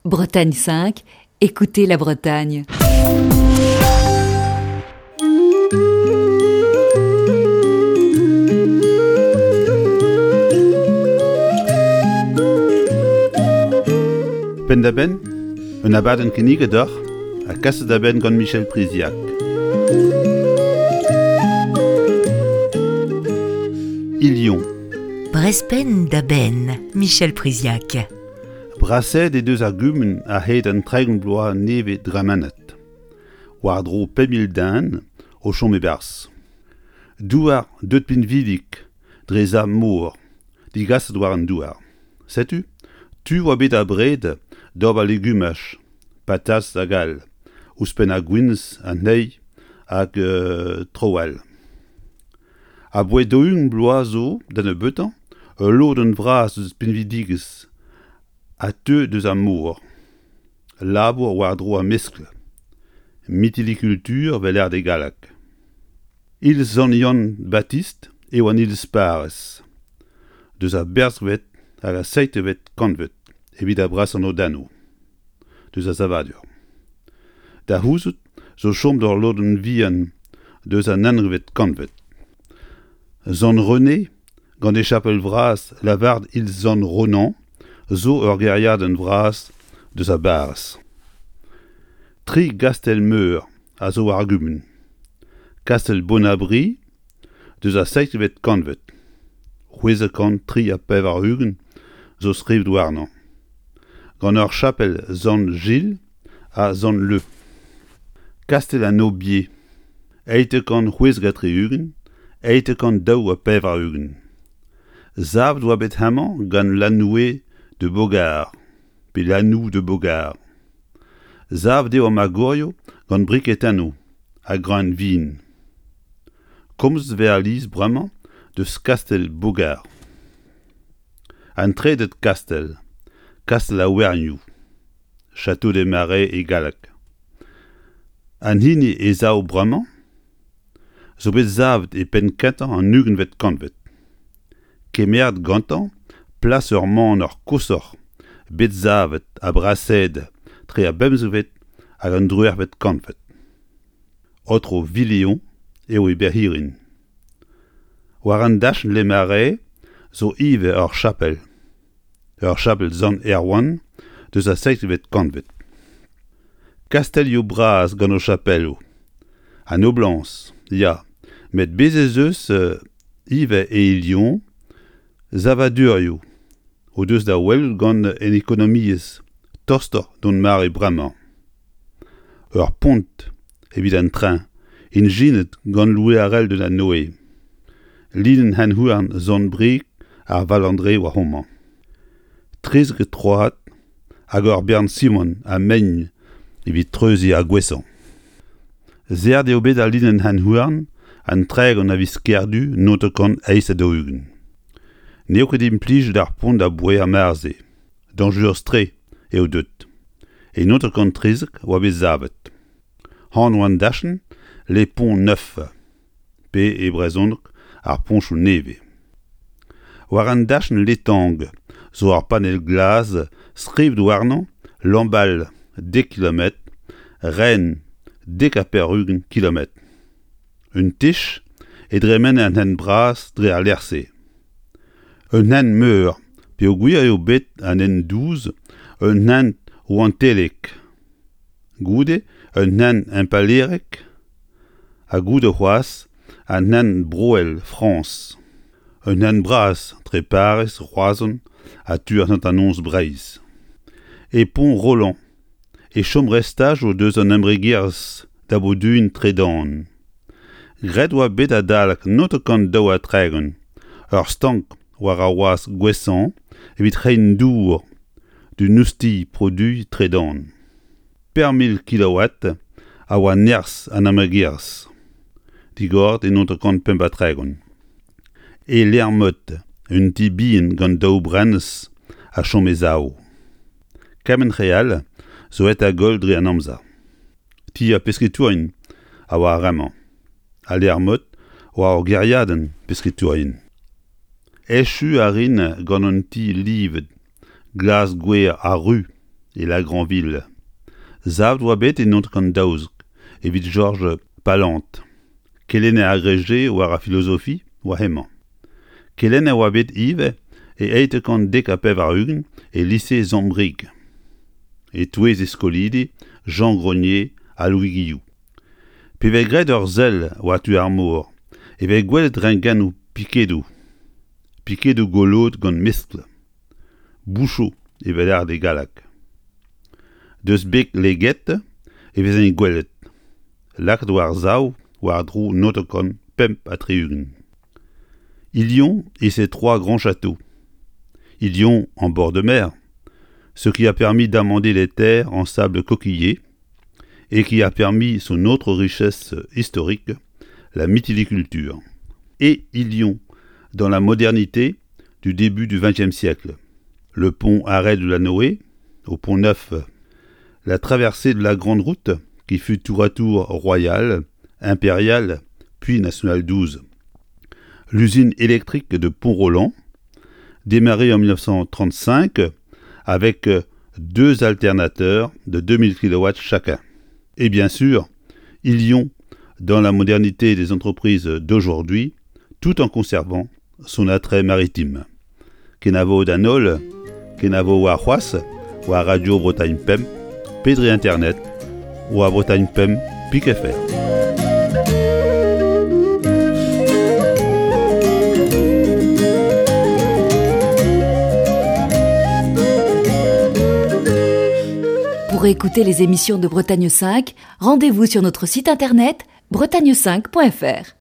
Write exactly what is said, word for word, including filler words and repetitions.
Bretagne cinq, écoutez la Bretagne. Ben da ben, un abad en kenige d'or, a kasse da ben gant Michel Priziac. Ilion. Brespen da ben, Michel Priziac. Brasset e deus argumen a het an tregn bloa neve dramanet. War dro pemil dan o chom e bars. Douar deut pin vidik, dreza mour, di gasset war an douar. Setu, tu oa bet a bred, d'ob a legumach, patas a gal, ouspen a gwinz, a nei, hag euh, troal. A boe doung bloa zo, dan e beutan, e lo d'un vras eus pin vidiges, a te deus a mour. Labour war dro a meskle. Mitilikultur vel er de galak. Il zon Jan Baptiste e oan il spares. Deus a berzvet hag a seitevet kanvet, evit a bras an o dano. Deus a zavadur. Da houzout, zo chom d'or loden vian, deus a nanrevet kanvet. Zon René, gant e chapel vras, lavard il zon Ronan, zo ur geriad en vras deus a barzh. Tri gastel meur a zo argumen. Kastel Bonabri, deus a seitevet kanvet. C'hweze kant tri a pev ar hugen, zo skriv douarnan. Gant ur chapel zon Gilles a zon Le. Kastel an Aubier, eite kant c'hwez gatre hugen, eite kant daou a pev ar hugen. Zav doa bet hamañ gant lanoue de Bogard, pe lanou de Bogard. Zav deo am agorio gant briketano, a gran vin. Komz ver liz bremañ deus kastel Bogard. An tredet kastel, kastel a Werniou, Château des Marais e galak. An hini e zao bremañ, zo bet zavet e pen kentan an nugen vet kanvet. Kemerd gantan, plas ur man ur kosor, bet zavet a brased, tre a bemzevet hag an druer vet kanvet. Otro Viléon eo e berhirin. War an dachenn le Marais, zo ive ur chapel. Ur chapel zan Erwan, deus a seitevet kanvet. Kastelio braz gant o chapelo. An oblans, ya, met bezez eus uh, ive e Ilion, zavadurio, o deus da wel gant en ekonomiez, tostor don mar e bremañ. Ur pont, evit an train, in jinet gant loue arel de la Noé. Linen han houarn zon brik ar valandre wa homan. Trezge troat, hag ur Bern Simon a meigne, evit treuzi a gwesan. Zer deo bet a linen han houarn, an treg an avis kerdu notekant eis a dougen. Neo ket implij d'ar pont da boe a marze, danjur stre eo deut. E notekant trezg oa bet zavet. Han oan dachen, le pont neuf, pe e brezondrek ar ponchou neve. War an dachen letang, zo ar panel glaz, skriv douarnan, lambal de kilomet, ren dek a per hugen kilomet. Un tich, e dremen an hen bras dre ar lerse. Un hen meur, pe o gwir eo bet an hen douz, un hen o an telek. Goude, un hen impalerek, a goude c'hoaz, an hen broel France. Un hen bras tre pares c'hoazon a tu ar nant annonz breiz. E pont Roland, e chom restaj o deus an embregerz da bo duin tre dan. Gret oa bet a dalak notekant daou a tregen, ur stank war a oaz gwesan, evit rein dour, du nousti produi tre dan. Per mil kilowatt a oa nerzh an embregerz. Digord e notekant pemp a tregon. E lermot, un ti bien gant daou brennes a chom e zao. Kamen real, zo et a gol dre an amza. Ti a pesketourin a oa reman. A lermot oa ur geriaden pesketourin. Echu a rin gant an ti livet, glas gwer a ru, et la grande ville. Zav doit bet et notre candauz, évite Georges Palante. Quelle est agrégé ou à la philosophie ou à aimant. Quelle est wabet Yves et eit quand décapé var Hugues et lycée Zambrig. Et tous escolidi, Jean Grenier à Louis Guillou. Pive greder zel ou à tu armour, et ve gwell drengan ou piquedou. Piquedou golot gon mescle. Bouchot et velar des galac. Deus bec leget et ve en gwellet. Lac doar zau ou à drou notocon pemp à triugun. Ilion et ses trois grands châteaux. Ilion en bord de mer, ce qui a permis d'amender les terres en sable coquillé et qui a permis son autre richesse historique, la mytiliculture. Et Ilion, dans la modernité du début du vingtième siècle. Le pont Arrêt de la Noé, au pont Neuf, la traversée de la Grande Route, qui fut tour à tour royale, impériale, puis nationale douze. L'usine électrique de Pont-Roland, démarrée en mille neuf cent trente-cinq, avec deux alternateurs de deux mille kilowatts chacun. Et bien sûr, Ilion, dans la modernité des entreprises d'aujourd'hui, tout en conservant son attrait maritime. Kenavo Danol, Kenavo Wahuas, ou à Radio Bretagne P E M, Pédri Internet, ou à Bretagne P E M, Pic F R. Pour écouter les émissions de Bretagne cinq, rendez-vous sur notre site internet bretagne cinq point f r.